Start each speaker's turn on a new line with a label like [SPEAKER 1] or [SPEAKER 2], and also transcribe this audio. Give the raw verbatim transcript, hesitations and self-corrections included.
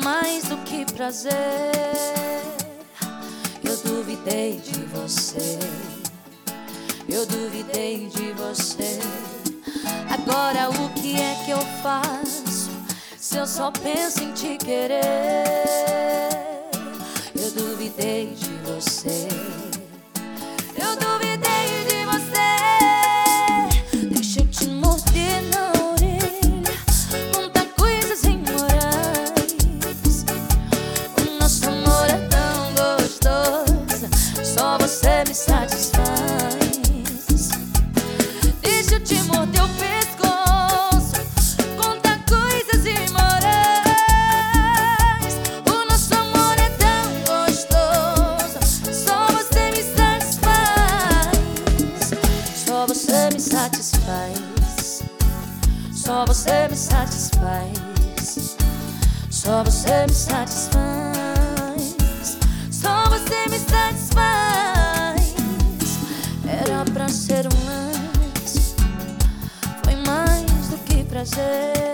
[SPEAKER 1] mais do que prazer. Eu duvidei de você, eu duvidei de você. Agora o que é que eu faço se eu só penso em te querer? Eu duvidei de você, eu duvidei de você. Deixa eu te morder na orelha, contar coisas imorais. O nosso amor é tão gostoso, só você me satisfaz. Deixa eu te morder o pescoço, contar coisas imorais. O nosso amor é tão gostoso, só você me satisfaz. Só você me satisfaz, só você me satisfaz, só você me satisfaz, só você me satisfaz. Era pra ser um lance, foi mais do que prazer.